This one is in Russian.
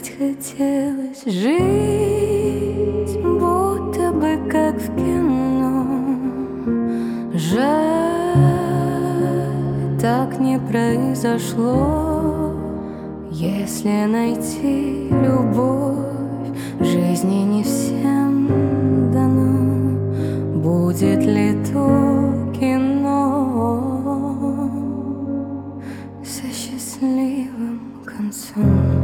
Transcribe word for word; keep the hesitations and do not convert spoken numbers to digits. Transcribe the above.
Жить хотелось, жить будто бы как в кино. Жаль, так не произошло. Если найти любовь, в жизни не всем дано. Будет ли то кино со счастливым концом?